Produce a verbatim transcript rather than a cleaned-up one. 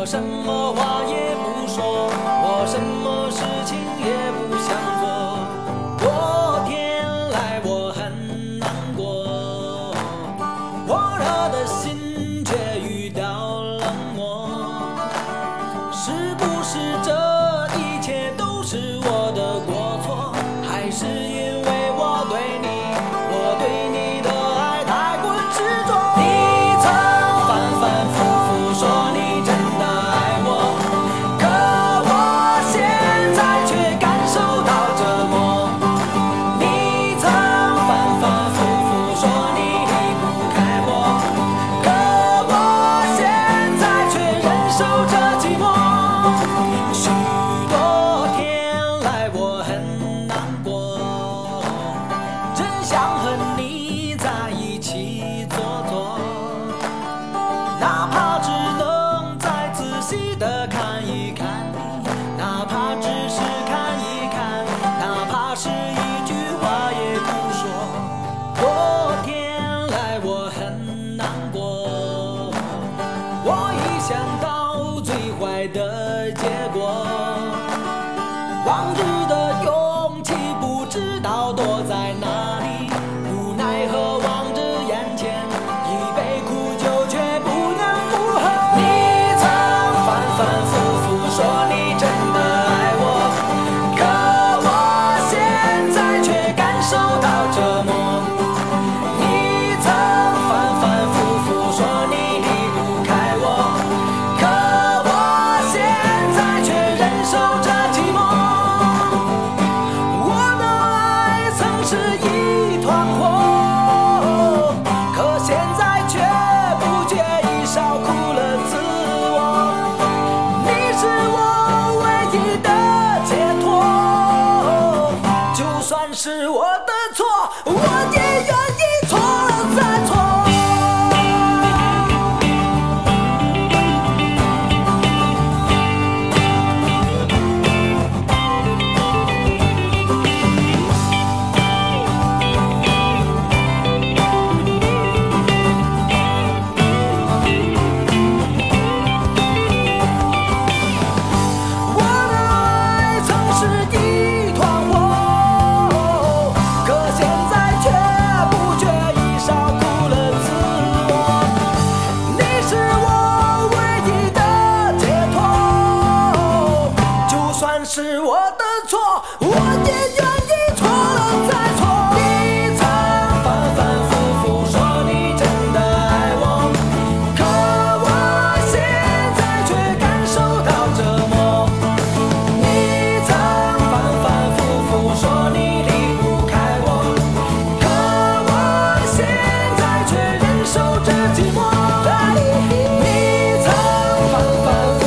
我什么话也不说，我什么事情也不想做。昨天来我很难过，火热的心却遇到冷漠。是不是这一切都是我的过错？还是因为我对你，我对你的爱太过执着？你曾反反复复说你真的爱我，可我现在却感受到折磨。你曾反反复复说你离不开我，可我现在却忍受着寂寞。许多天来我很难过，真想和你在一起坐坐，哪怕只能再仔细的看一看你，哪怕只是看一看，哪怕是一句话也不说。昨天来我很难过，我一想到最坏的结果，往日的勇气不知道躲在哪里，无奈何望着眼前一杯苦酒却不能附和。你曾反反复复说你真的爱我，可我现在却感受到折磨。你曾反反复复说你离不开我，可我现在却忍受着寂寞。我的爱曾是一团火，可现在却不觉已烧苦了自我。你是我唯一的解脱，就算是我的错，我也愿意错了再错。我的爱曾是一团火，可现在却不觉已烧苦了自我。你是我唯一的解脱，就算是我的错，我也愿意错了再错。你曾反反复复说你真的爱我，可我现在却感受到折磨。你曾反反复复说你离不开我，可我现在却忍受着寂寞。你曾反反复